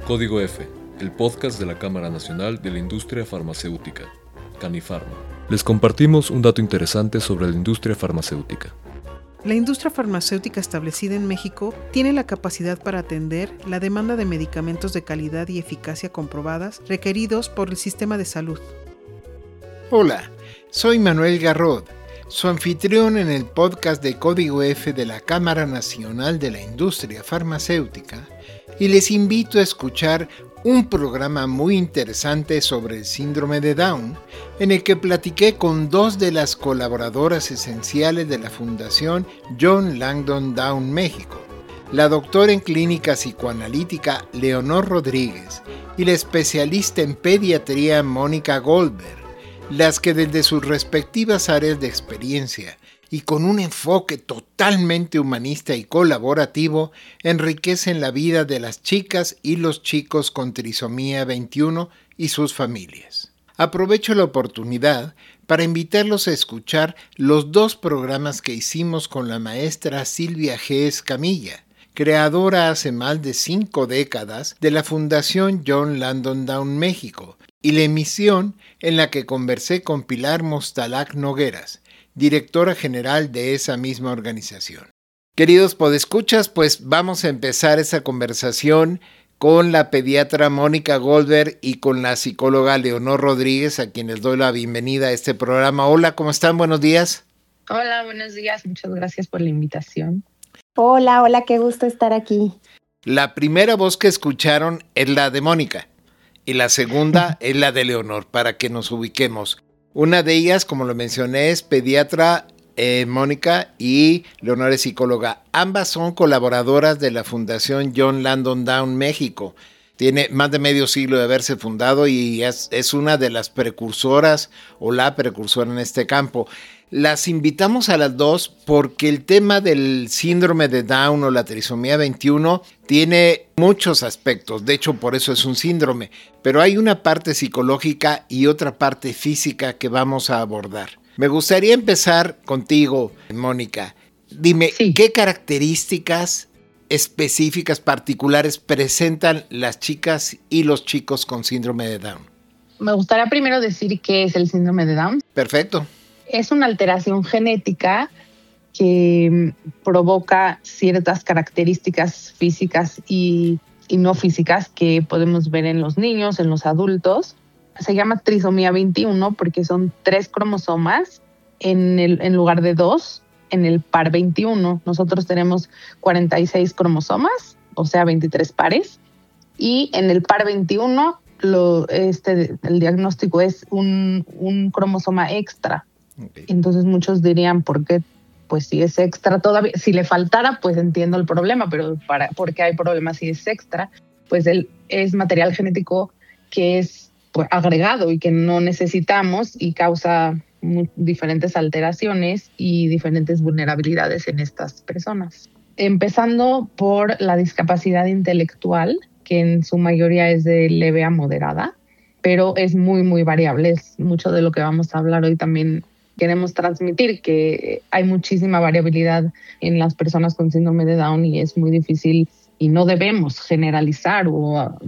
Código F, el podcast de la Cámara Nacional de la Industria Farmacéutica, Canifarma. Les compartimos un dato interesante sobre la industria farmacéutica. La industria farmacéutica establecida en México tiene la capacidad para atender la demanda de medicamentos de calidad y eficacia comprobadas requeridos por el sistema de salud. Hola, soy Manuel Garrod, su anfitrión en el podcast de Código F de la Cámara Nacional de la Industria Farmacéutica, y les invito a escuchar un programa muy interesante sobre el síndrome de Down, en el que platiqué con dos de las colaboradoras esenciales de la Fundación John Langdon Down México, la doctora en clínica psicoanalítica Leonor Rodríguez y la especialista en pediatría Mónica Goldberg, las que desde sus respectivas áreas de experiencia y con un enfoque totalmente humanista y colaborativo, enriquecen la vida de las chicas y los chicos con trisomía 21 y sus familias. Aprovecho la oportunidad para invitarlos a escuchar los dos programas que hicimos con la maestra Silvia G. Escamilla, creadora hace más de 5 décadas de la Fundación John Langdon Down México, y la emisión en la que conversé con Pilar Mostalac Nogueras, directora general de esa misma organización. Queridos podescuchas, pues vamos a empezar esa conversación con la pediatra Mónica Goldberg y con la psicóloga Leonor Rodríguez, a quienes doy la bienvenida a este programa. Hola, ¿cómo están? Buenos días. Hola, buenos días. Muchas gracias por la invitación. Hola, qué gusto estar aquí. La primera voz que escucharon es la de Mónica y la segunda es la de Leonor, para que nos ubiquemos. Una de ellas, como lo mencioné, es pediatra Mónica, y Leonor es psicóloga. Ambas son colaboradoras de la Fundación John Langdon Down México. Tiene más de medio siglo de haberse fundado y es una de las precursoras o la precursora en este campo. Las invitamos a las dos porque el tema del síndrome de Down o la trisomía 21 tiene muchos aspectos. De hecho, por eso es un síndrome. Pero hay una parte psicológica y otra parte física que vamos a abordar. Me gustaría empezar contigo, Mónica. Dime, sí, ¿qué características específicas, particulares presentan las chicas y los chicos con síndrome de Down? Me gustaría primero decir qué es el síndrome de Down. Perfecto. Es una alteración genética que provoca ciertas características físicas y no físicas que podemos ver en los niños, en los adultos. Se llama trisomía 21 porque son 3 cromosomas en lugar de 2 en el par 21. Nosotros tenemos 46 cromosomas, o sea, 23 pares. Y en el par 21 el diagnóstico es un cromosoma extra. Okay. Entonces muchos dirían, ¿por qué? Pues si es extra todavía, si le faltara, pues entiendo el problema, pero ¿por qué hay problemas si es extra? Pues es material genético que es agregado y que no necesitamos y causa diferentes alteraciones y diferentes vulnerabilidades en estas personas. Empezando por la discapacidad intelectual, que en su mayoría es de leve a moderada, pero es muy, muy variable. Es mucho de lo que vamos a hablar hoy. También queremos transmitir que hay muchísima variabilidad en las personas con síndrome de Down y es muy difícil y no debemos generalizar o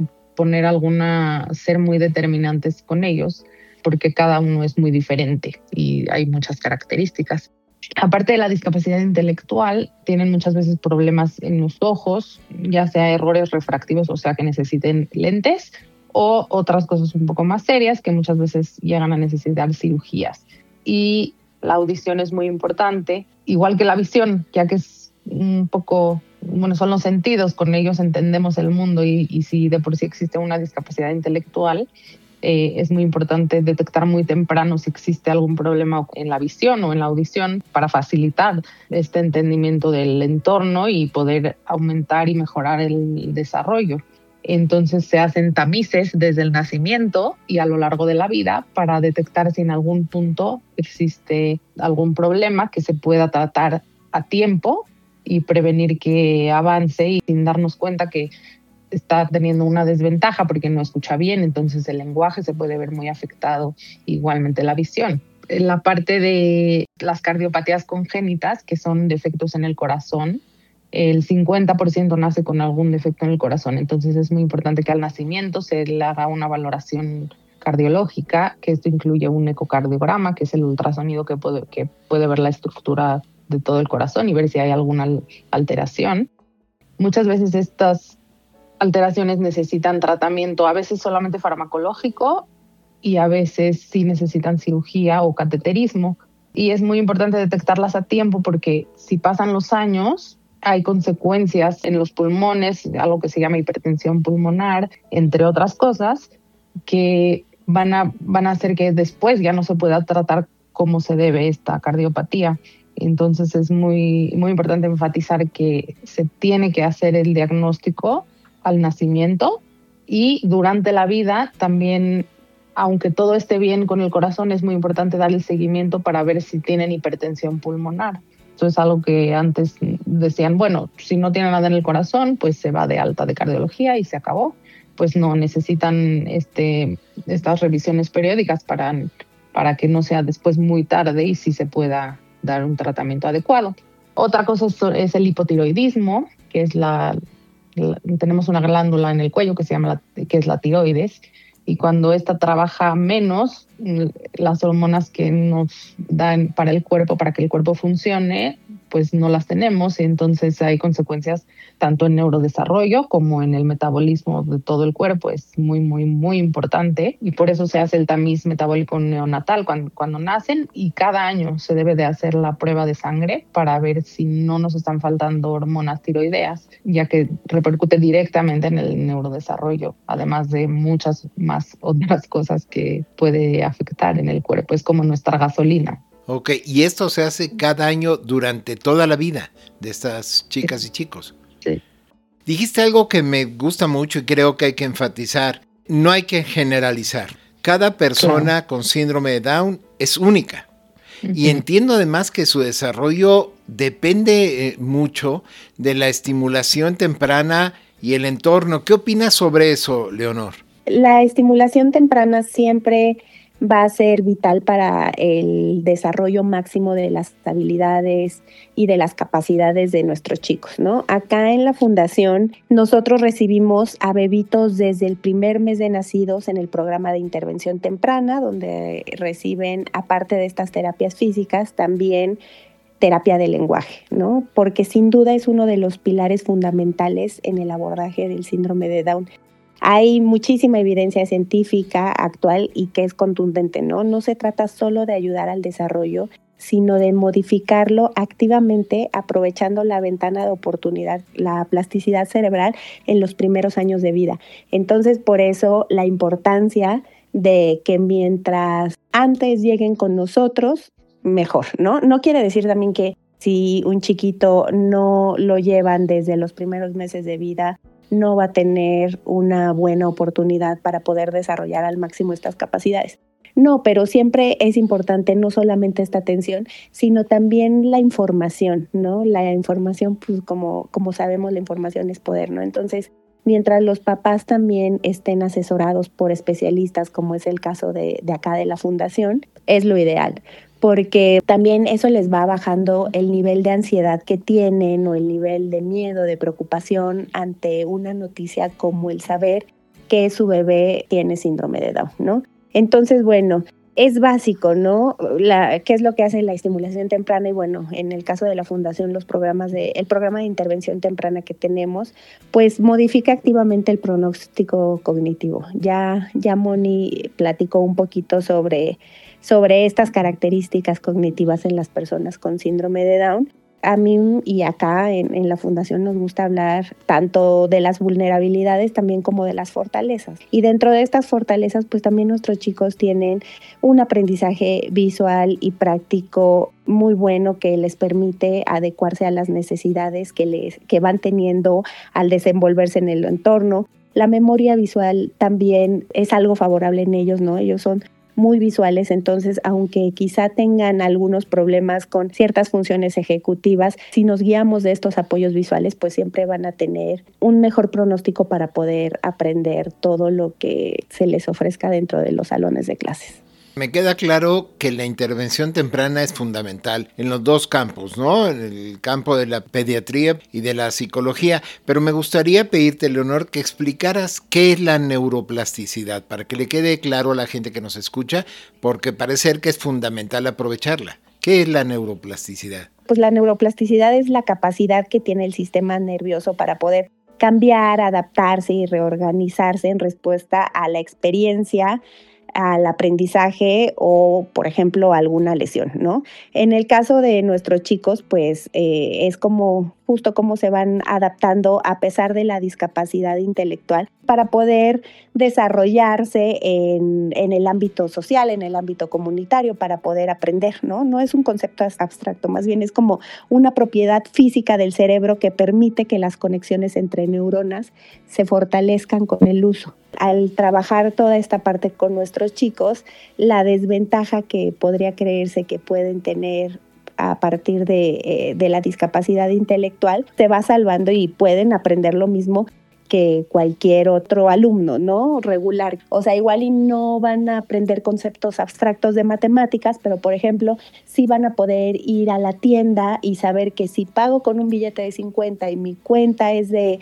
ser muy determinantes con ellos, porque cada uno es muy diferente y hay muchas características. Aparte de la discapacidad intelectual, tienen muchas veces problemas en los ojos, ya sea errores refractivos, o sea que necesiten lentes, o otras cosas un poco más serias que muchas veces llegan a necesitar cirugías. Y la audición es muy importante, igual que la visión, ya que es un poco, son los sentidos, con ellos entendemos el mundo y si de por sí existe una discapacidad intelectual, es muy importante detectar muy temprano si existe algún problema en la visión o en la audición para facilitar este entendimiento del entorno y poder aumentar y mejorar el desarrollo. Entonces se hacen tamices desde el nacimiento y a lo largo de la vida para detectar si en algún punto existe algún problema que se pueda tratar a tiempo y prevenir que avance y sin darnos cuenta que está teniendo una desventaja porque no escucha bien, entonces el lenguaje se puede ver muy afectado, igualmente la visión. En la parte de las cardiopatías congénitas, que son defectos en el corazón, el 50% nace con algún defecto en el corazón. Entonces es muy importante que al nacimiento se le haga una valoración cardiológica, que esto incluye un ecocardiograma, que es el ultrasonido que puede ver la estructura de todo el corazón y ver si hay alguna alteración. Muchas veces estas alteraciones necesitan tratamiento, a veces solamente farmacológico y a veces sí necesitan cirugía o cateterismo. Y es muy importante detectarlas a tiempo porque si pasan los años hay consecuencias en los pulmones, algo que se llama hipertensión pulmonar, entre otras cosas, que van a hacer que después ya no se pueda tratar como se debe esta cardiopatía. Entonces es muy, muy importante enfatizar que se tiene que hacer el diagnóstico al nacimiento y durante la vida también, aunque todo esté bien con el corazón, es muy importante dar el seguimiento para ver si tienen hipertensión pulmonar. Eso es algo que antes decían, bueno, si no tiene nada en el corazón, pues se va de alta de cardiología y se acabó. Pues no, necesitan estas revisiones periódicas para que no sea después muy tarde y sí se pueda dar un tratamiento adecuado. Otra cosa es el hipotiroidismo, que es tenemos una glándula en el cuello que es la tiroides, y cuando esta trabaja menos, las hormonas que nos dan para el cuerpo, para que el cuerpo funcione, pues no las tenemos, y entonces hay consecuencias tanto en neurodesarrollo como en el metabolismo de todo el cuerpo. Es muy, muy, muy importante, y por eso se hace el tamiz metabólico neonatal cuando nacen, y cada año se debe de hacer la prueba de sangre para ver si no nos están faltando hormonas tiroideas, ya que repercute directamente en el neurodesarrollo, además de muchas más otras cosas que puede afectar en el cuerpo. Es como nuestra gasolina. Ok, y esto se hace cada año durante toda la vida de estas chicas y chicos. Sí. Dijiste algo que me gusta mucho y creo que hay que enfatizar. No hay que generalizar. Cada persona con síndrome de Down es única. Uh-huh. Y entiendo además que su desarrollo depende mucho de la estimulación temprana y el entorno. ¿Qué opinas sobre eso, Leonor? La estimulación temprana siempre va a ser vital para el desarrollo máximo de las habilidades y de las capacidades de nuestros chicos, ¿no? Acá en la fundación nosotros recibimos a bebitos desde el primer mes de nacidos en el programa de intervención temprana, donde reciben, aparte de estas terapias físicas, también terapia de lenguaje, ¿no? Porque sin duda es uno de los pilares fundamentales en el abordaje del síndrome de Down. Hay muchísima evidencia científica actual y que es contundente, ¿no? No se trata solo de ayudar al desarrollo, sino de modificarlo activamente, aprovechando la ventana de oportunidad, la plasticidad cerebral en los primeros años de vida. Entonces, por eso la importancia de que mientras antes lleguen con nosotros, mejor, ¿no? No quiere decir también que si un chiquito no lo llevan desde los primeros meses de vida, no va a tener una buena oportunidad para poder desarrollar al máximo estas capacidades. No, pero siempre es importante no solamente esta atención, sino también la información, ¿no? La información, pues como sabemos, la información es poder, ¿no? Entonces, mientras los papás también estén asesorados por especialistas, como es el caso de acá de la fundación, es lo ideal. Porque también eso les va bajando el nivel de ansiedad que tienen o el nivel de miedo, de preocupación ante una noticia como el saber que su bebé tiene síndrome de Down, ¿no? Entonces, bueno, es básico, ¿no? ¿Qué es lo que hace la estimulación temprana? Y bueno, en el caso de la fundación, el programa de intervención temprana que tenemos, pues modifica activamente el pronóstico cognitivo. Ya Moni platicó un poquito sobre estas características cognitivas en las personas con síndrome de Down. A mí y acá en la fundación nos gusta hablar tanto de las vulnerabilidades también como de las fortalezas. Y dentro de estas fortalezas, pues también nuestros chicos tienen un aprendizaje visual y práctico muy bueno que les permite adecuarse a las necesidades que van teniendo al desenvolverse en el entorno. La memoria visual también es algo favorable en ellos, ¿no? Ellos son muy visuales, entonces aunque quizá tengan algunos problemas con ciertas funciones ejecutivas, si nos guiamos de estos apoyos visuales, pues siempre van a tener un mejor pronóstico para poder aprender todo lo que se les ofrezca dentro de los salones de clases. Me queda claro que la intervención temprana es fundamental en los dos campos, ¿no? En el campo de la pediatría y de la psicología, pero me gustaría pedirte, Leonor, que explicaras qué es la neuroplasticidad, para que le quede claro a la gente que nos escucha, porque parece ser que es fundamental aprovecharla. ¿Qué es la neuroplasticidad? Pues la neuroplasticidad es la capacidad que tiene el sistema nervioso para poder cambiar, adaptarse y reorganizarse en respuesta a la experiencia, al aprendizaje o, por ejemplo, alguna lesión, ¿no? En el caso de nuestros chicos, pues es como justo cómo se van adaptando a pesar de la discapacidad intelectual para poder desarrollarse en el ámbito social, en el ámbito comunitario, para poder aprender, ¿no? No es un concepto abstracto, más bien es como una propiedad física del cerebro que permite que las conexiones entre neuronas se fortalezcan con el uso. Al trabajar toda esta parte con nuestros chicos, la desventaja que podría creerse que pueden tener a partir de la discapacidad intelectual se va salvando y pueden aprender lo mismo que cualquier otro alumno, ¿no? Regular. O sea, igual y no van a aprender conceptos abstractos de matemáticas, pero por ejemplo, sí van a poder ir a la tienda y saber que si pago con un billete de 50 y mi cuenta es de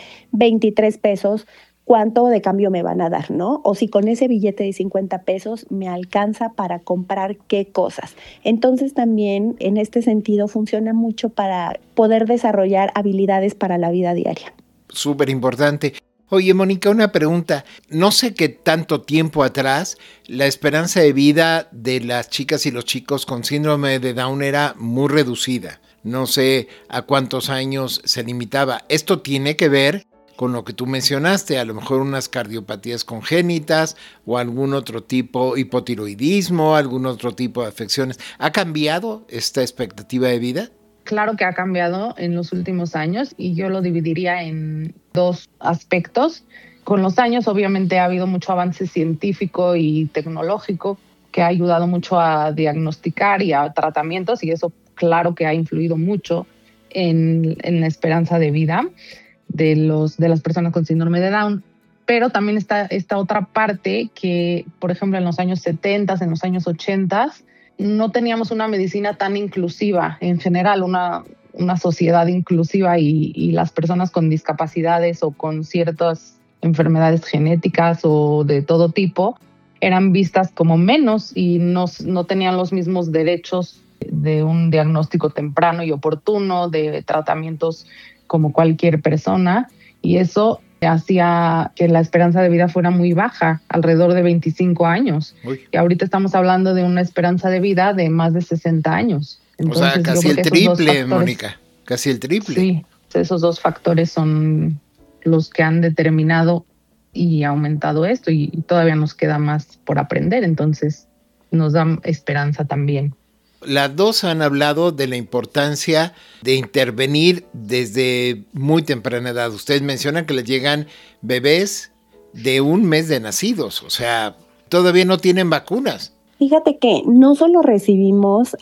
23 pesos, ¿cuánto de cambio me van a dar, no? O si con ese billete de 50 pesos me alcanza para comprar qué cosas. Entonces también en este sentido funciona mucho para poder desarrollar habilidades para la vida diaria. Súper importante. Oye, Mónica, una pregunta. No sé qué tanto tiempo atrás la esperanza de vida de las chicas y los chicos con síndrome de Down era muy reducida. No sé a cuántos años se limitaba. Esto tiene que ver con lo que tú mencionaste, a lo mejor unas cardiopatías congénitas o algún otro tipo, hipotiroidismo, algún otro tipo de afecciones. ¿Ha cambiado esta expectativa de vida? Claro que ha cambiado en los últimos años y yo lo dividiría en dos aspectos. Con los años, obviamente, ha habido mucho avance científico y tecnológico que ha ayudado mucho a diagnosticar y a tratamientos, y eso claro que ha influido mucho en la esperanza de vida de las personas con síndrome de Down. Pero también está esta otra parte que, por ejemplo, en los años 70, en los años 80, no teníamos una medicina tan inclusiva en general, una sociedad inclusiva, y las personas con discapacidades o con ciertas enfermedades genéticas o de todo tipo eran vistas como menos y no tenían los mismos derechos de un diagnóstico temprano y oportuno, de tratamientos como cualquier persona, y eso hacía que la esperanza de vida fuera muy baja, alrededor de 25 años. Uy. Y ahorita estamos hablando de una esperanza de vida de más de 60 años. Entonces, o sea, casi el triple, Mónica, casi el triple. Sí, esos dos factores son los que han determinado y aumentado esto, y todavía nos queda más por aprender, entonces nos da esperanza también. Las dos han hablado de la importancia de intervenir desde muy temprana edad. Ustedes mencionan que les llegan bebés de 1 mes de nacidos, o sea, todavía no tienen vacunas. Fíjate que no solo recibimos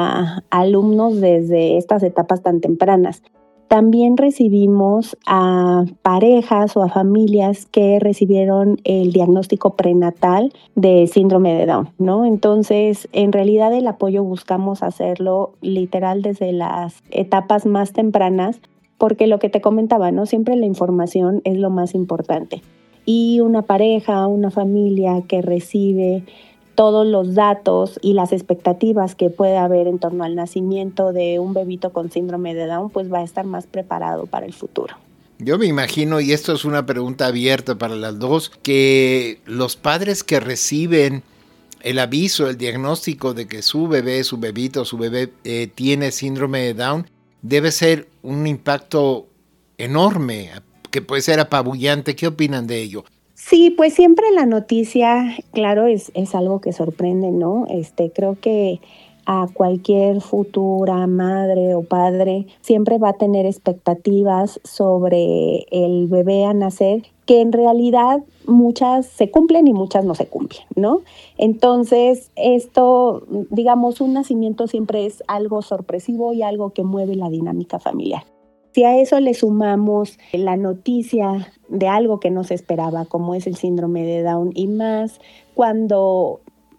a alumnos desde estas etapas tan tempranas, también recibimos a parejas o a familias que recibieron el diagnóstico prenatal de síndrome de Down, ¿no? Entonces, en realidad el apoyo buscamos hacerlo literal desde las etapas más tempranas, porque lo que te comentaba, ¿no? Siempre la información es lo más importante. Y una pareja, una familia que recibe todos los datos y las expectativas que puede haber en torno al nacimiento de un bebito con síndrome de Down, pues va a estar más preparado para el futuro. Yo me imagino, y esto es una pregunta abierta para las dos, que los padres que reciben el aviso, el diagnóstico de que su bebé, su bebito, su bebé tiene síndrome de Down, debe ser un impacto enorme, que puede ser apabullante. ¿Qué opinan de ello? Sí, pues siempre la noticia, claro, es algo que sorprende, ¿no? Creo que a cualquier futura madre o padre siempre va a tener expectativas sobre el bebé a nacer, que en realidad muchas se cumplen y muchas no se cumplen, ¿no? Entonces, esto, digamos, un nacimiento siempre es algo sorpresivo y algo que mueve la dinámica familiar. Si a eso le sumamos la noticia de algo que no se esperaba, como es el síndrome de Down, y más cuando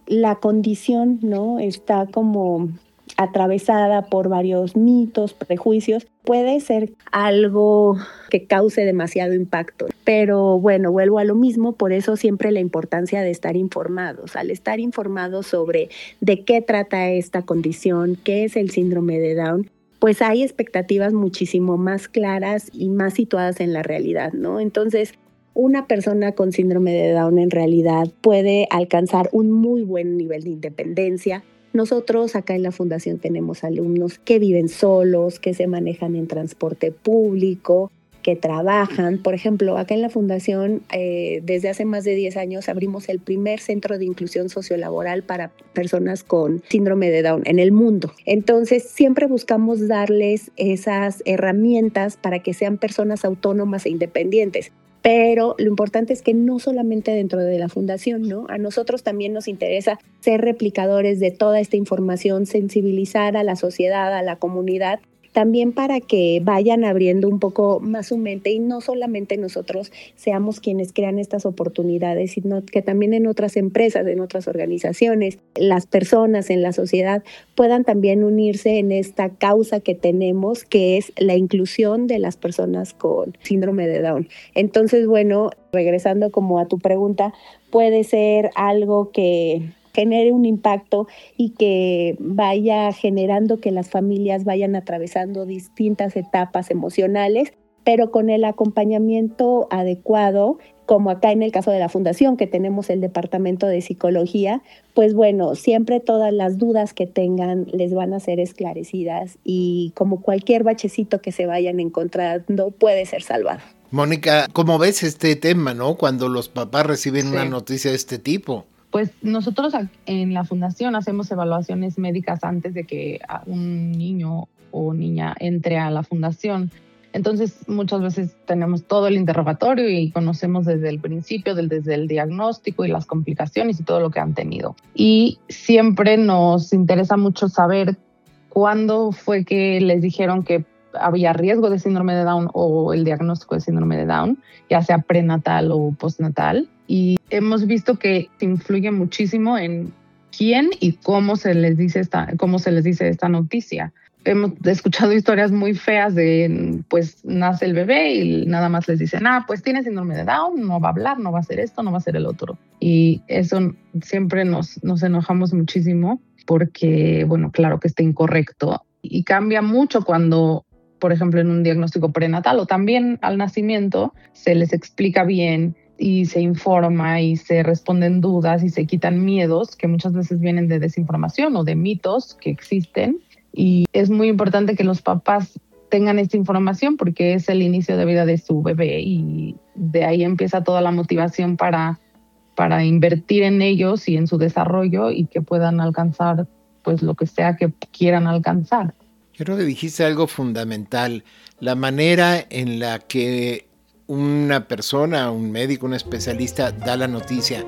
la condición, ¿no?, está como atravesada por varios mitos, prejuicios, puede ser algo que cause demasiado impacto. Pero bueno, vuelvo a lo mismo, por eso siempre la importancia de estar informados. Al estar informados sobre de qué trata esta condición, qué es el síndrome de Down, pues hay expectativas muchísimo más claras y más situadas en la realidad, ¿no? Entonces, una persona con síndrome de Down en realidad puede alcanzar un muy buen nivel de independencia. Nosotros acá en la fundación tenemos alumnos que viven solos, que se manejan en transporte público, que trabajan. Por ejemplo, acá en la fundación, desde hace más de 10 años abrimos el primer centro de inclusión sociolaboral para personas con síndrome de Down en el mundo. Entonces, siempre buscamos darles esas herramientas para que sean personas autónomas e independientes. Pero lo importante es que no solamente dentro de la fundación, ¿no? A nosotros también nos interesa ser replicadores de toda esta información, sensibilizar a la sociedad, a la comunidad, también para que vayan abriendo un poco más su mente y no solamente nosotros seamos quienes crean estas oportunidades, sino que también en otras empresas, en otras organizaciones, las personas en la sociedad puedan también unirse en esta causa que tenemos, que es la inclusión de las personas con síndrome de Down. Entonces, bueno, regresando como a tu pregunta, puede ser algo que genere un impacto y que vaya generando que las familias vayan atravesando distintas etapas emocionales, pero con el acompañamiento adecuado, como acá en el caso de la fundación, que tenemos el departamento de psicología, pues bueno, siempre todas las dudas que tengan les van a ser esclarecidas y como cualquier bachecito que se vayan encontrando puede ser salvado. Mónica, ¿cómo ves este tema, no? Cuando los papás reciben una noticia de este tipo. Pues nosotros en la fundación hacemos evaluaciones médicas antes de que un niño o niña entre a la fundación. Entonces muchas veces tenemos todo el interrogatorio y conocemos desde el principio, desde el diagnóstico y las complicaciones y todo lo que han tenido. Y siempre nos interesa mucho saber cuándo fue que les dijeron que había riesgo de síndrome de Down o el diagnóstico de síndrome de Down, ya sea prenatal o postnatal. Y hemos visto que influye muchísimo en quién y cómo se les dice esta noticia. Hemos escuchado historias muy feas de, pues, nace el bebé y nada más les dicen, pues tiene síndrome de Down, no va a hablar, no va a hacer esto, no va a hacer el otro. Y eso siempre nos enojamos muchísimo porque, bueno, claro que está incorrecto. Y cambia mucho cuando, por ejemplo, en un diagnóstico prenatal o también al nacimiento, se les explica bien y se informa y se responden dudas y se quitan miedos que muchas veces vienen de desinformación o de mitos que existen. Y es muy importante que los papás tengan esta información porque es el inicio de vida de su bebé y de ahí empieza toda la motivación para invertir en ellos y en su desarrollo y que puedan alcanzar pues lo que sea que quieran alcanzar. Creo que dijiste algo fundamental, la manera en la que una persona, un médico, un especialista da la noticia.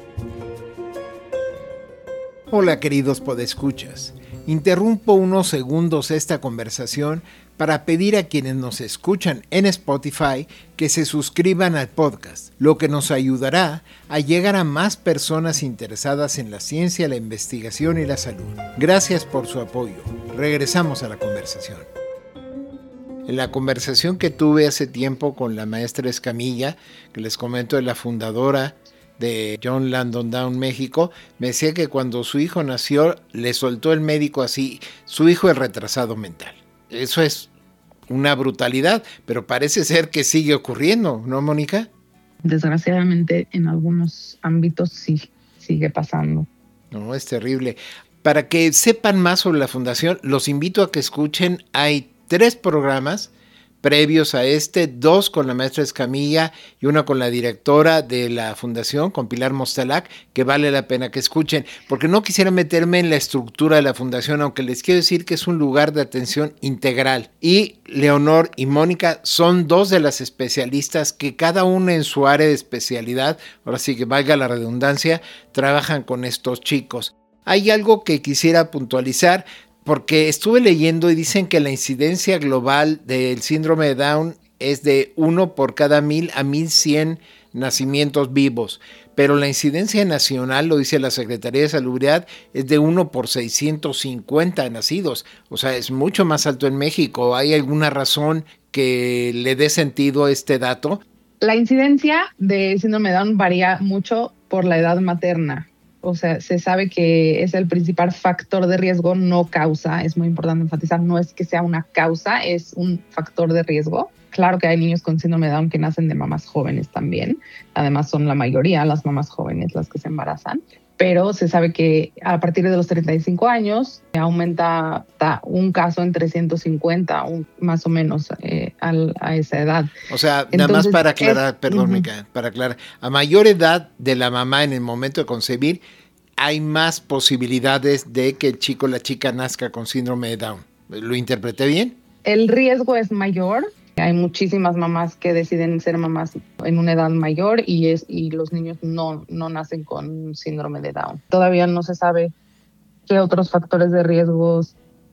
Hola queridos podescuchas, interrumpo unos segundos esta conversación para pedir a quienes nos escuchan en Spotify que se suscriban al podcast, lo que nos ayudará a llegar a más personas interesadas en la ciencia, la investigación y la salud. Gracias por su apoyo. Regresamos a la conversación. En la conversación que tuve hace tiempo con la maestra Escamilla, que les comento es la fundadora de John Langdon Down México, me decía que cuando su hijo nació le soltó el médico así, su hijo es retrasado mental. Eso es una brutalidad, pero parece ser que sigue ocurriendo, ¿no, Mónica? Desgraciadamente en algunos ámbitos sí sigue pasando. No, es terrible. Para que sepan más sobre la fundación, los invito a que escuchen, hay 3 programas previos a 2 con la maestra Escamilla y 1 con la directora de la fundación, con Pilar Mostalac, que vale la pena que escuchen, porque no quisiera meterme en la estructura de la fundación, aunque les quiero decir que es un lugar de atención integral. Y Leonor y Mónica son 2 de las especialistas que cada una en su área de especialidad, ahora sí que valga la redundancia, trabajan con estos chicos. Hay algo que quisiera puntualizar, porque estuve leyendo y dicen que la incidencia global del síndrome de Down es de 1 por cada 1,000 a 1,100 nacimientos vivos, pero la incidencia nacional, lo dice la Secretaría de Salubridad, es de 1 por 650 nacidos. O sea, es mucho más alto en México. ¿Hay alguna razón que le dé sentido a este dato? La incidencia de síndrome de Down varía mucho por la edad materna. O sea, se sabe que es el principal factor de riesgo, no causa. Es muy importante enfatizar, no es que sea una causa, es un factor de riesgo. Claro que hay niños con síndrome de Down que nacen de mamás jóvenes también. Además, son la mayoría las mamás jóvenes las que se embarazan. Pero se sabe que a partir de los 35 años aumenta un caso en 350, más o menos, a esa edad. O sea, entonces, nada más para aclarar, perdón, Mica, para aclarar, a mayor edad de la mamá en el momento de concebir, hay más posibilidades de que el chico o la chica nazca con síndrome de Down. ¿Lo interpreté bien? El riesgo es mayor. Hay muchísimas mamás que deciden ser mamás en una edad mayor y los niños no nacen con síndrome de Down. Todavía no se sabe qué otros factores de riesgos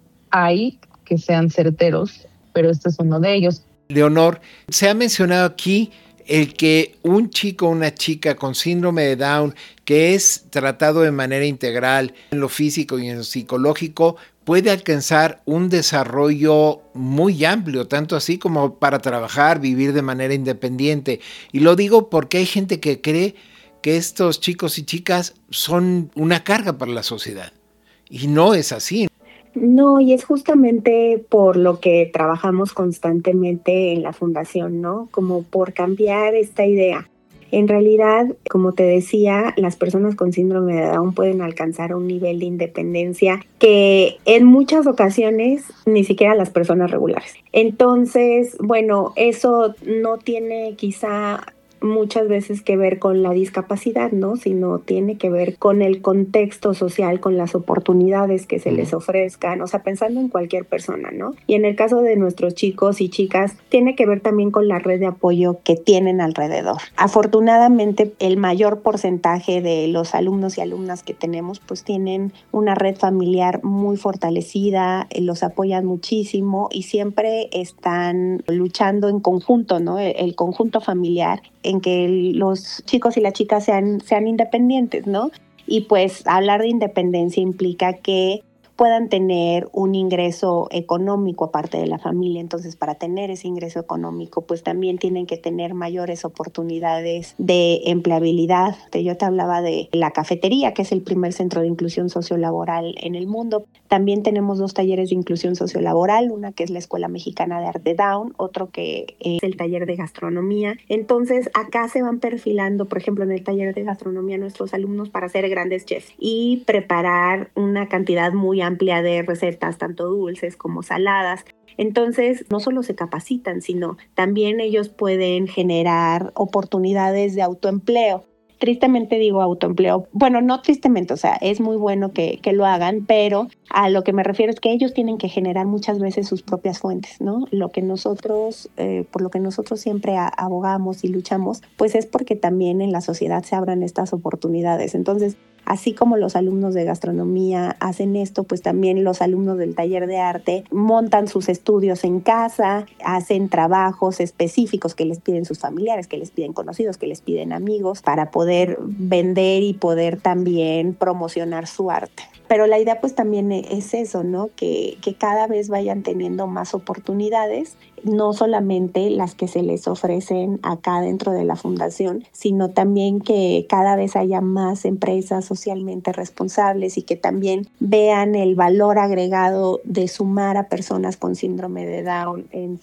hay que sean certeros, pero este es uno de ellos. Leonor, se ha mencionado aquí el que un chico o una chica con síndrome de Down que es tratado de manera integral en lo físico y en lo psicológico puede alcanzar un desarrollo muy amplio, tanto así como para trabajar, vivir de manera independiente. Y lo digo porque hay gente que cree que estos chicos y chicas son una carga para la sociedad. Y no es así. No, y es justamente por lo que trabajamos constantemente en la fundación, ¿no? Como por cambiar esta idea. En realidad, como te decía, las personas con síndrome de Down pueden alcanzar un nivel de independencia que en muchas ocasiones ni siquiera las personas regulares. Entonces, bueno, eso no tiene quizá muchas veces que ver con la discapacidad, ¿no? Sino tiene que ver con el contexto social, con las oportunidades que se les ofrezcan, o sea, pensando en cualquier persona, ¿no? Y en el caso de nuestros chicos y chicas, tiene que ver también con la red de apoyo que tienen alrededor. Afortunadamente, el mayor porcentaje de los alumnos y alumnas que tenemos, pues tienen una red familiar muy fortalecida, los apoyan muchísimo y siempre están luchando en conjunto, ¿no? El conjunto familiar en que los chicos y las chicas sean independientes, ¿no? Y pues hablar de independencia implica que puedan tener un ingreso económico aparte de la familia. Entonces, para tener ese ingreso económico, pues también tienen que tener mayores oportunidades de empleabilidad. Yo te hablaba de la cafetería, que es el primer centro de inclusión sociolaboral en el mundo. También tenemos 2 talleres de inclusión sociolaboral, una que es la Escuela Mexicana de Arte Down, otro que es el taller de gastronomía. Entonces, acá se van perfilando, por ejemplo, en el taller de gastronomía, nuestros alumnos para ser grandes chefs y preparar una cantidad muy amplia de recetas, tanto dulces como saladas. Entonces, no solo se capacitan, sino también ellos pueden generar oportunidades de autoempleo. Tristemente digo autoempleo, bueno, no tristemente, o sea, es muy bueno que lo hagan, pero a lo que me refiero es que ellos tienen que generar muchas veces sus propias fuentes, ¿no? Lo que nosotros, por lo que nosotros siempre abogamos y luchamos, pues es porque también en la sociedad se abran estas oportunidades. Entonces, así como los alumnos de gastronomía hacen esto, pues también los alumnos del taller de arte montan sus estudios en casa, hacen trabajos específicos que les piden sus familiares, que les piden conocidos, que les piden amigos, para poder vender y poder también promocionar su arte. Pero la idea pues también es eso, ¿no? Que cada vez vayan teniendo más oportunidades, no solamente las que se les ofrecen acá dentro de la fundación, sino también que cada vez haya más empresas socialmente responsables y que también vean el valor agregado de sumar a personas con síndrome de Down en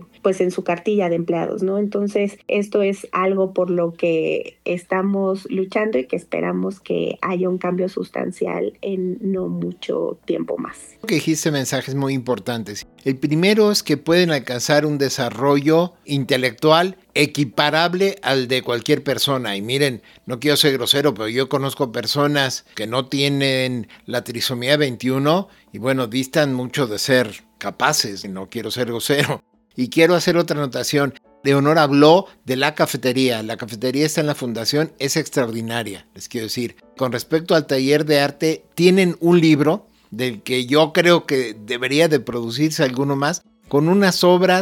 su cartilla de empleados, ¿no? Entonces, esto es algo por lo que estamos luchando y que esperamos que haya un cambio sustancial en no mucho tiempo más. Que dijiste mensajes muy importantes. El primero es que pueden alcanzar un desarrollo intelectual equiparable al de cualquier persona. Y miren, no quiero ser grosero, pero yo conozco personas que no tienen la trisomía 21 y bueno, distan mucho de ser capaces. No quiero ser grosero. Y quiero hacer otra anotación. Leonor habló de la cafetería. La cafetería está en la fundación, es extraordinaria, les quiero decir. Con respecto al taller de arte, tienen un libro del que yo creo que debería de producirse alguno más, con unas obras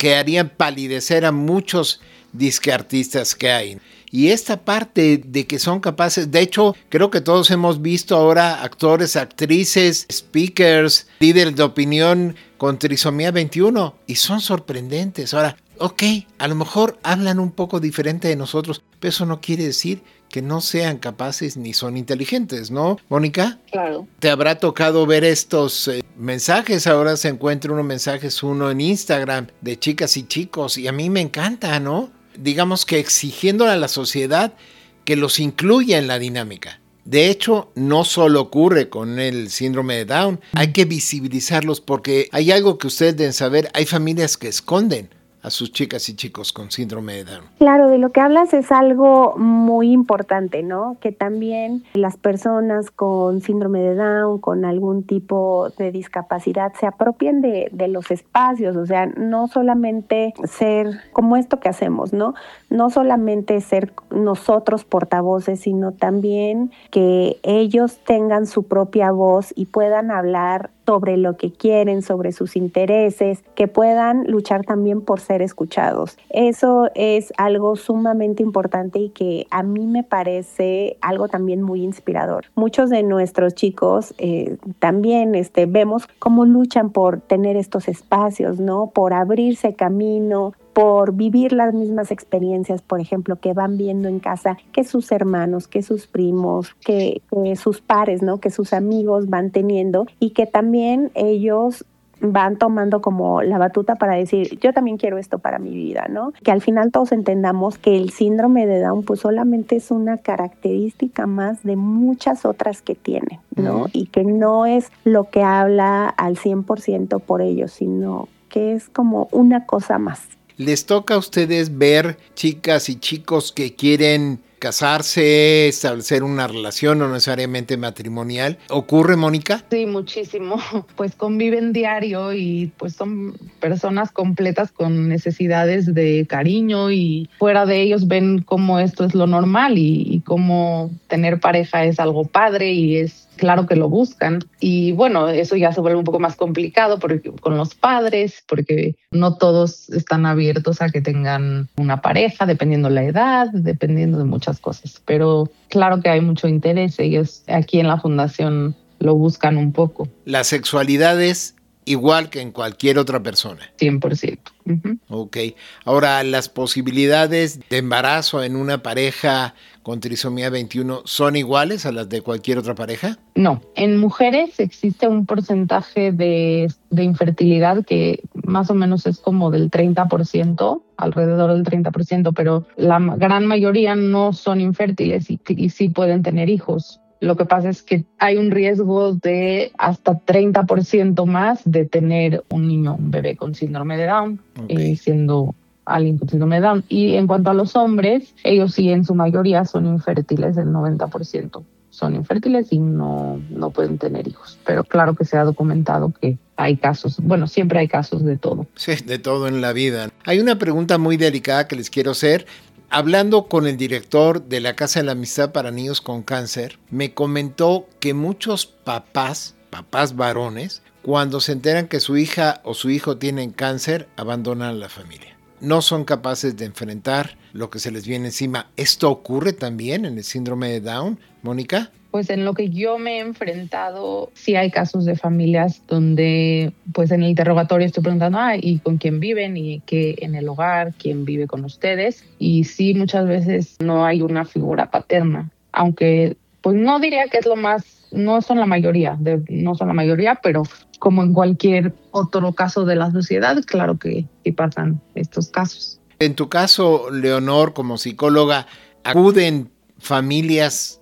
que harían palidecer a muchos disqueartistas que hay. Y esta parte de que son capaces, de hecho, creo que todos hemos visto ahora actores, actrices, speakers, líderes de opinión con trisomía 21 y son sorprendentes. Ahora, ok, a lo mejor hablan un poco diferente de nosotros, pero eso no quiere decir que no sean capaces ni son inteligentes, ¿no, Mónica? Claro. Te habrá tocado ver estos mensajes. Ahora se encuentran unos mensajes, uno en Instagram de chicas y chicos, y a mí me encanta, ¿no? Digamos que exigiéndole a la sociedad que los incluya en la dinámica. De hecho, no solo ocurre con el síndrome de Down, hay que visibilizarlos porque hay algo que ustedes deben saber, hay familias que esconden a sus chicas y chicos con síndrome de Down. Claro, de lo que hablas es algo muy importante, ¿no? Que también las personas con síndrome de Down, con algún tipo de discapacidad, se apropien de los espacios, o sea, no solamente ser como esto que hacemos, ¿no? No solamente ser nosotros portavoces, sino también que ellos tengan su propia voz y puedan hablar sobre lo que quieren, sobre sus intereses, que puedan luchar también por ser escuchados. Eso es algo sumamente importante y que a mí me parece algo también muy inspirador. Muchos de nuestros chicos también vemos cómo luchan por tener estos espacios, ¿no? Por abrirse camino, por vivir las mismas experiencias, por ejemplo, que van viendo en casa que sus hermanos, que sus primos, que sus pares, ¿no? Que sus amigos van teniendo y que también ellos van tomando como la batuta para decir, yo también quiero esto para mi vida, ¿no? Que al final todos entendamos que el síndrome de Down pues solamente es una característica más de muchas otras que tienen, ¿no? Y que no es lo que habla al 100% por ellos, sino que es como una cosa más. ¿Les toca a ustedes ver chicas y chicos que quieren casarse, establecer una relación no necesariamente matrimonial? ¿Ocurre, Mónica? Sí, muchísimo. Pues conviven diario y pues son personas completas con necesidades de cariño y fuera de ellos ven cómo esto es lo normal y cómo tener pareja es algo padre y es claro que lo buscan. Y bueno, eso ya se vuelve un poco más complicado con los padres, porque no todos están abiertos a que tengan una pareja, dependiendo la edad, dependiendo de muchas cosas. Pero claro que hay mucho interés. Ellos aquí en la fundación lo buscan un poco. La sexualidad es igual que en cualquier otra persona. 100%. Ok. Ahora, ¿las posibilidades de embarazo en una pareja con trisomía 21 son iguales a las de cualquier otra pareja? No. En mujeres existe un porcentaje de infertilidad que más o menos es como del 30%, alrededor del 30%, pero la gran mayoría no son infértiles y sí pueden tener hijos. Lo que pasa es que hay un riesgo de hasta 30% más de tener un niño, un bebé con síndrome de Down, siendo alguien con síndrome de Down. Y en cuanto a los hombres, ellos sí en su mayoría son infértiles, el 90% son infértiles y no pueden tener hijos. Pero claro que se ha documentado que hay casos, bueno, siempre hay casos de todo. Sí, de todo en la vida. Hay una pregunta muy delicada que les quiero hacer. Hablando con el director de la Casa de la Amistad para Niños con Cáncer, me comentó que muchos papás varones, cuando se enteran que su hija o su hijo tienen cáncer, abandonan a la familia. No son capaces de enfrentar lo que se les viene encima. ¿Esto ocurre también en el síndrome de Down, Mónica? Pues en lo que yo me he enfrentado, sí hay casos de familias donde pues en el interrogatorio estoy preguntando, ¿y con quién viven? Y qué en el hogar, quién vive con ustedes. Y sí, muchas veces no hay una figura paterna, aunque pues no diría que es lo más, no son la mayoría, pero como en cualquier otro caso de la sociedad, claro que sí pasan estos casos. En tu caso, Leonor, como psicóloga, acuden familias...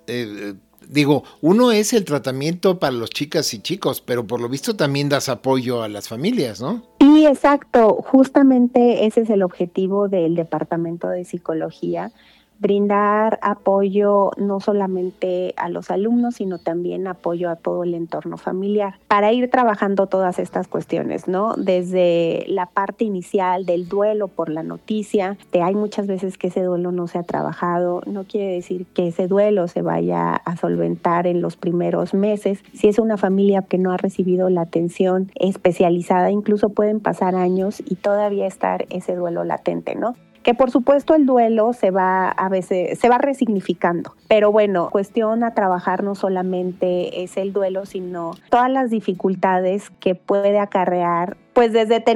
uno es el tratamiento para los chicas y chicos, pero por lo visto también das apoyo a las familias, ¿no? Sí, exacto. Justamente ese es el objetivo del Departamento de Psicología, brindar apoyo no solamente a los alumnos, sino también apoyo a todo el entorno familiar, para ir trabajando todas estas cuestiones, ¿no? Desde la parte inicial del duelo por la noticia, hay muchas veces que ese duelo no se ha trabajado, no quiere decir que ese duelo se vaya a solventar en los primeros meses. Si es una familia que no ha recibido la atención especializada, incluso pueden pasar años y todavía estar ese duelo latente, ¿no? Que por supuesto el duelo a veces se va resignificando, pero bueno, cuestión a trabajar no solamente es el duelo, sino todas las dificultades que puede acarrear, pues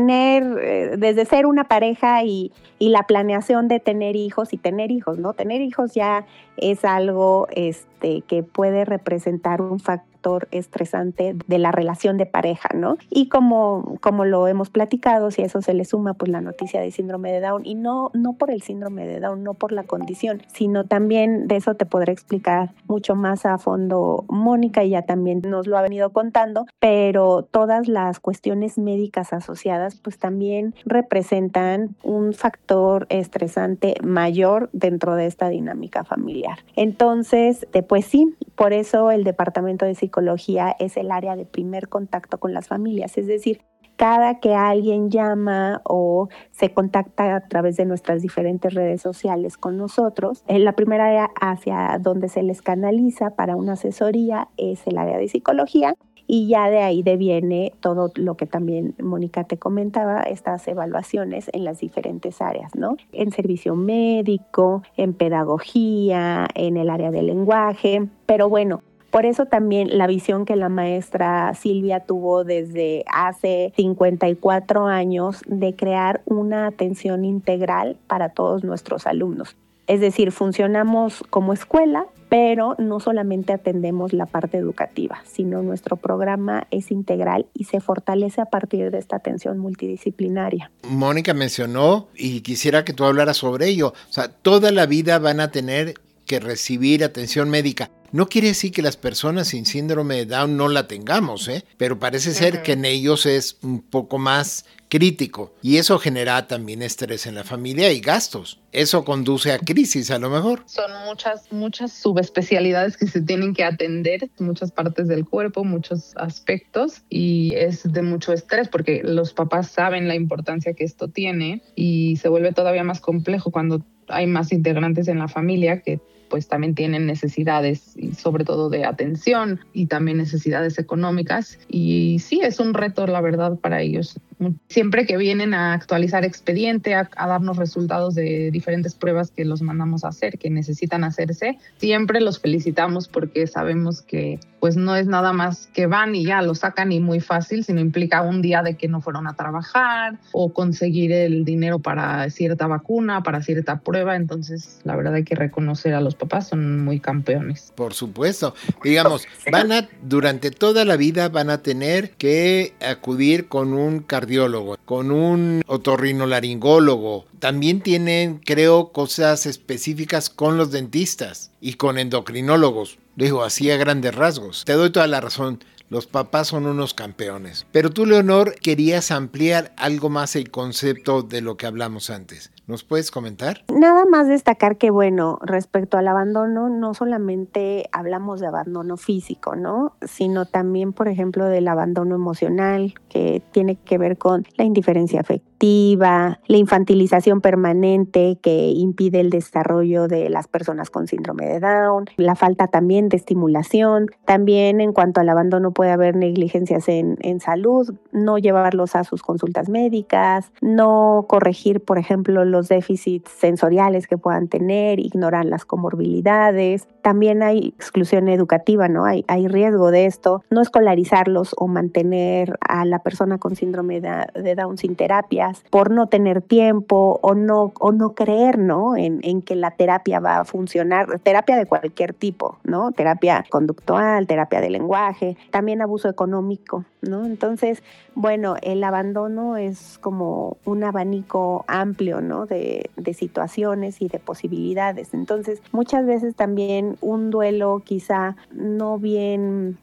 desde ser una pareja y la planeación de tener hijos, ¿no? Tener hijos ya es algo que puede representar un factor estresante de la relación de pareja, ¿no? Y como lo hemos platicado, si a eso se le suma pues la noticia de síndrome de Down, y no por el síndrome de Down, no por la condición, sino también de eso te podré explicar mucho más a fondo Mónica, y ya también nos lo ha venido contando, pero todas las cuestiones médicas asociadas pues también representan un factor estresante mayor dentro de esta dinámica familiar. Entonces, pues sí, por eso el Departamento de Psicología es el área de primer contacto con las familias, es decir, cada que alguien llama o se contacta a través de nuestras diferentes redes sociales con nosotros, la primera área hacia donde se les canaliza para una asesoría es el área de psicología, y ya de ahí deviene todo lo que también Mónica te comentaba, estas evaluaciones en las diferentes áreas, ¿no? En servicio médico, en pedagogía, en el área del lenguaje, pero bueno, por eso también la visión que la maestra Silvia tuvo desde hace 54 años de crear una atención integral para todos nuestros alumnos. Es decir, funcionamos como escuela, pero no solamente atendemos la parte educativa, sino nuestro programa es integral y se fortalece a partir de esta atención multidisciplinaria. Mónica mencionó, y quisiera que tú hablaras sobre ello, o sea, toda la vida van a tener que recibir atención médica. No quiere decir que las personas sin síndrome de Down no la tengamos, pero parece ser que en ellos es un poco más crítico, y eso genera también estrés en la familia y gastos. Eso conduce a crisis a lo mejor. Son muchas subespecialidades que se tienen que atender, muchas partes del cuerpo, muchos aspectos, y es de mucho estrés porque los papás saben la importancia que esto tiene y se vuelve todavía más complejo cuando hay más integrantes en la familia que pues también tienen necesidades, y sobre todo de atención, y también necesidades económicas. Y sí, es un reto, la verdad, para ellos. Siempre que vienen a actualizar expediente, a darnos resultados de diferentes pruebas que los mandamos a hacer, que necesitan hacerse, siempre los felicitamos porque sabemos que pues no es nada más que van y ya lo sacan y muy fácil, sino implica un día de que no fueron a trabajar o conseguir el dinero para cierta vacuna, para cierta prueba. Entonces, la verdad hay que reconocer a los papás, son muy campeones. Por supuesto. Digamos, durante toda la vida van a tener que acudir con un cardiólogo, con un otorrinolaringólogo. También tienen, creo, cosas específicas con los dentistas y con endocrinólogos. Digo, así a grandes rasgos. Te doy toda la razón. Los papás son unos campeones. Pero tú, Leonor, querías ampliar algo más el concepto de lo que hablamos antes. ¿Nos puedes comentar? Nada más destacar que, bueno, respecto al abandono, no solamente hablamos de abandono físico, ¿no? Sino también, por ejemplo, del abandono emocional, que tiene que ver con la indiferencia afectiva, la infantilización permanente que impide el desarrollo de las personas con síndrome de Down, la falta también de estimulación. También en cuanto al abandono puede haber negligencias en salud, no llevarlos a sus consultas médicas, no corregir, por ejemplo, los déficits sensoriales que puedan tener, ignorar las comorbilidades. También hay exclusión educativa, ¿no? Hay riesgo de esto. No escolarizarlos o mantener a la persona con síndrome de Down sin terapias por no tener tiempo o no creer, ¿no? En que la terapia va a funcionar. Terapia de cualquier tipo, ¿no? Terapia conductual, terapia de lenguaje, también abuso económico, ¿no? Entonces, bueno, el abandono es como un abanico amplio, ¿no? De situaciones y de posibilidades. Entonces, muchas veces también un duelo quizá no bien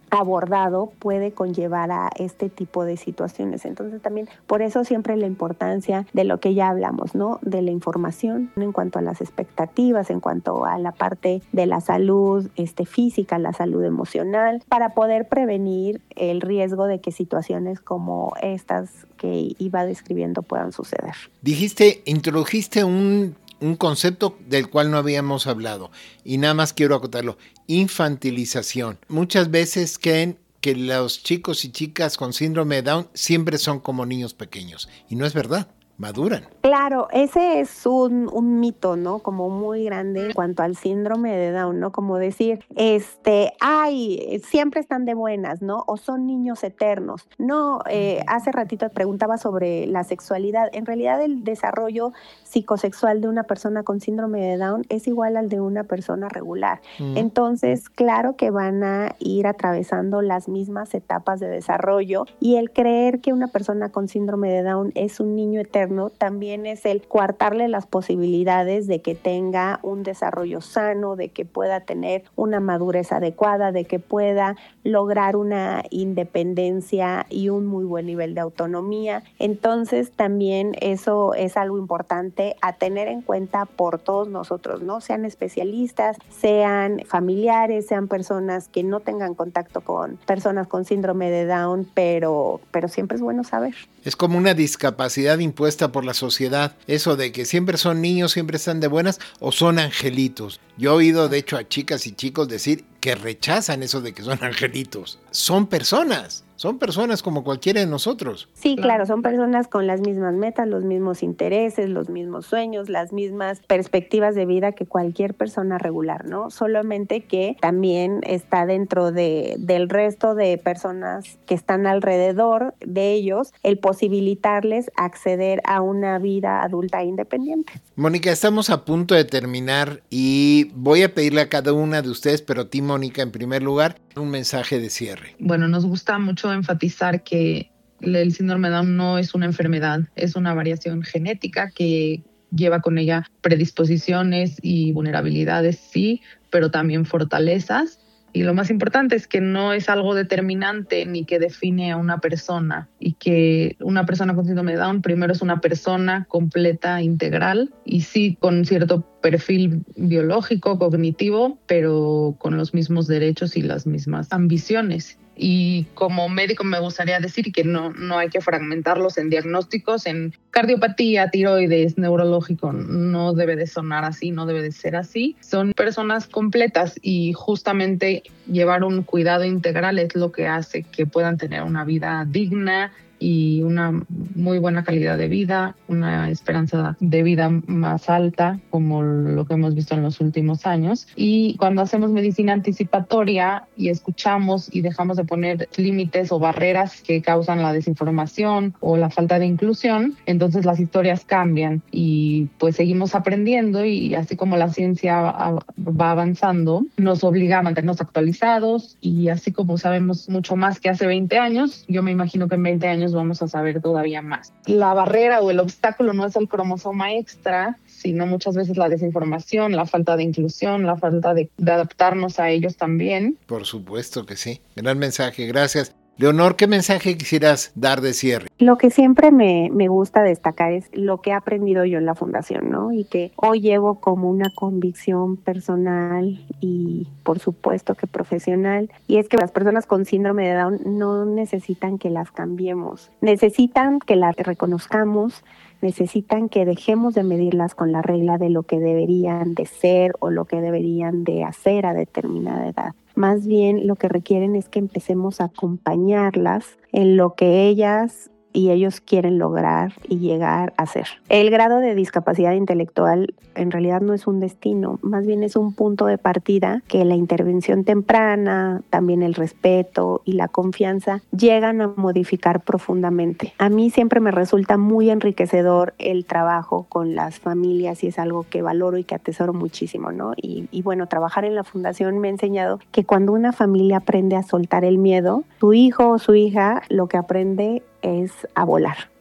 abordado puede conllevar a este tipo de situaciones. Entonces también por eso siempre la importancia de lo que ya hablamos, ¿no? De la información en cuanto a las expectativas, en cuanto a la parte de la salud física, la salud emocional, para poder prevenir el riesgo de que situaciones como estas que iba describiendo puedan suceder. Introdujiste un concepto del cual no habíamos hablado y nada más quiero acotarlo: infantilización. Muchas veces creen que los chicos y chicas con síndrome de Down siempre son como niños pequeños y no es verdad. Maduran. Claro, ese es un mito, ¿no? Como muy grande en cuanto al síndrome de Down, ¿no? Como decir, siempre están de buenas, ¿no? O son niños eternos. No, hace ratito te preguntaba sobre la sexualidad. En realidad el desarrollo psicosexual de una persona con síndrome de Down es igual al de una persona regular. Entonces, claro que van a ir atravesando las mismas etapas de desarrollo, y el creer que una persona con síndrome de Down es un niño eterno también es el coartarle las posibilidades de que tenga un desarrollo sano, de que pueda tener una madurez adecuada, de que pueda lograr una independencia y un muy buen nivel de autonomía. Entonces también eso es algo importante a tener en cuenta por todos nosotros, ¿no? Sean especialistas, sean familiares, sean personas que no tengan contacto con personas con síndrome de Down, pero siempre es bueno saber. Es como una discapacidad impuesta por la sociedad, eso de que siempre son niños, siempre están de buenas o son angelitos. Yo he oído de hecho a chicas y chicos decir que rechazan eso de que son angelitos. Son personas como cualquiera de nosotros. Sí, claro, son personas con las mismas metas, los mismos intereses, los mismos sueños, las mismas perspectivas de vida que cualquier persona regular, ¿no? Solamente que también está dentro del resto de personas que están alrededor de ellos el posibilitarles acceder a una vida adulta independiente. Mónica, estamos a punto de terminar y voy a pedirle a cada una de ustedes, pero a ti, Mónica, en primer lugar, un mensaje de cierre. Bueno, nos gusta mucho enfatizar que el síndrome de Down no es una enfermedad, es una variación genética que lleva con ella predisposiciones y vulnerabilidades, sí, pero también fortalezas. Y lo más importante es que no es algo determinante ni que define a una persona, y que una persona con síndrome de Down primero es una persona completa, integral, y sí con cierto perfil biológico, cognitivo, pero con los mismos derechos y las mismas ambiciones. Y como médico me gustaría decir que no hay que fragmentarlos en diagnósticos, en cardiopatía, tiroides, neurológico. No debe de sonar así, no debe de ser así. Son personas completas y justamente llevar un cuidado integral es lo que hace que puedan tener una vida digna y una muy buena calidad de vida, una esperanza de vida más alta, como lo que hemos visto en los últimos años. Y cuando hacemos medicina anticipatoria y escuchamos y dejamos de poner límites o barreras que causan la desinformación o la falta de inclusión, entonces las historias cambian y pues seguimos aprendiendo, y así como la ciencia va avanzando, nos obliga a mantenernos actualizados, y así como sabemos mucho más que hace 20 años, yo me imagino que en 20 años vamos a saber todavía más. La barrera o el obstáculo no es el cromosoma extra, sino muchas veces la desinformación, la falta de inclusión, la falta de adaptarnos a ellos también. Por supuesto que sí. Gran mensaje, gracias. Leonor, ¿qué mensaje quisieras dar de cierre? Lo que siempre me gusta destacar es lo que he aprendido yo en la fundación, ¿no? Y que hoy llevo como una convicción personal y por supuesto que profesional, y es que las personas con síndrome de Down no necesitan que las cambiemos, necesitan que las reconozcamos, necesitan que dejemos de medirlas con la regla de lo que deberían de ser o lo que deberían de hacer a determinada edad. Más bien lo que requieren es que empecemos a acompañarlas en lo que ellas y ellos quieren lograr y llegar a ser. El grado de discapacidad intelectual en realidad no es un destino, más bien es un punto de partida que la intervención temprana, también el respeto y la confianza llegan a modificar profundamente. A mí siempre me resulta muy enriquecedor el trabajo con las familias y es algo que valoro y que atesoro muchísimo, ¿no? Y bueno, trabajar en la fundación me ha enseñado que cuando una familia aprende a soltar el miedo, su hijo o su hija lo que aprende es a volar.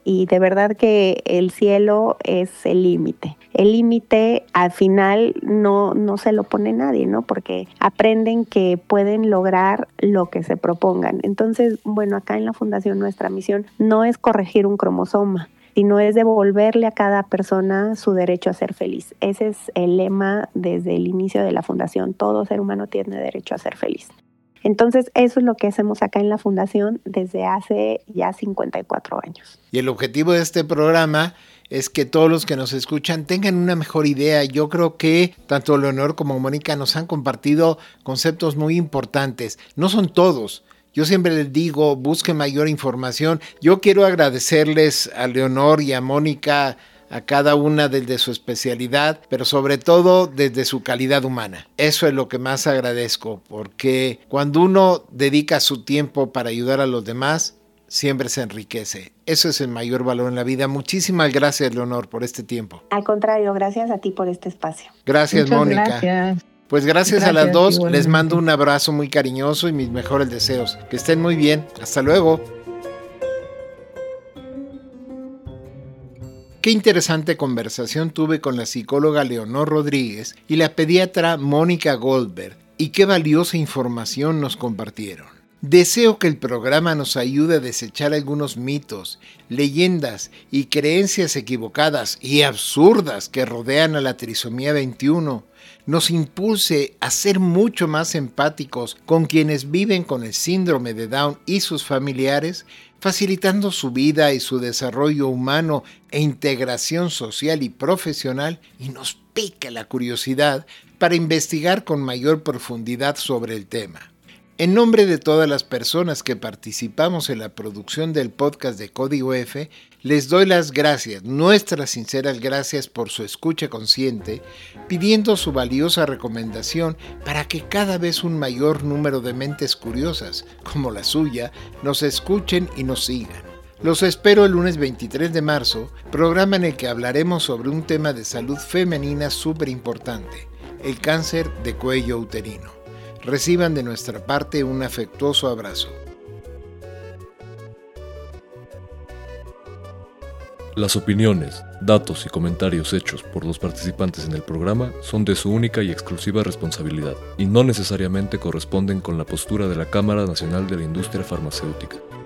y de verdad que el cielo es el límite. El límite al final no se lo pone nadie, ¿no? Porque aprenden que pueden lograr lo que se propongan. Entonces, bueno, acá en la Fundación nuestra misión no es corregir un cromosoma, sino es devolverle a cada persona su derecho a ser feliz. Ese es el lema desde el inicio de la Fundación. Todo ser humano tiene derecho a ser feliz. Entonces, eso es lo que hacemos acá en la Fundación desde hace ya 54 años. Y el objetivo de este programa es que todos los que nos escuchan tengan una mejor idea. Yo creo que tanto Leonor como Mónica nos han compartido conceptos muy importantes. No son todos. Yo siempre les digo, busquen mayor información. Yo quiero agradecerles a Leonor y a Mónica, a cada una desde su especialidad, pero sobre todo desde su calidad humana. Eso es lo que más agradezco, porque cuando uno dedica su tiempo para ayudar a los demás, siempre se enriquece. Eso es el mayor valor en la vida. Muchísimas gracias, Leonor, por este tiempo. Al contrario, gracias a ti por este espacio. Gracias, Muchas Mónica. Gracias. Pues gracias a las dos. Igualmente. Les mando un abrazo muy cariñoso y mis mejores deseos. Que estén muy bien. Hasta luego. Qué interesante conversación tuve con la psicóloga Leonor Rodríguez y la pediatra Mónica Goldberg, y qué valiosa información nos compartieron. Deseo que el programa nos ayude a desechar algunos mitos, leyendas y creencias equivocadas y absurdas que rodean a la trisomía 21, nos impulse a ser mucho más empáticos con quienes viven con el síndrome de Down y sus familiares, facilitando su vida y su desarrollo humano e integración social y profesional, y nos pica la curiosidad para investigar con mayor profundidad sobre el tema. En nombre de todas las personas que participamos en la producción del podcast de Código F, les doy las gracias, nuestras sinceras gracias por su escucha consciente, pidiendo su valiosa recomendación para que cada vez un mayor número de mentes curiosas, como la suya, nos escuchen y nos sigan. Los espero el lunes 23 de marzo, programa en el que hablaremos sobre un tema de salud femenina súper importante, el cáncer de cuello uterino. Reciban de nuestra parte un afectuoso abrazo. Las opiniones, datos y comentarios hechos por los participantes en el programa son de su única y exclusiva responsabilidad y no necesariamente corresponden con la postura de la Cámara Nacional de la Industria Farmacéutica.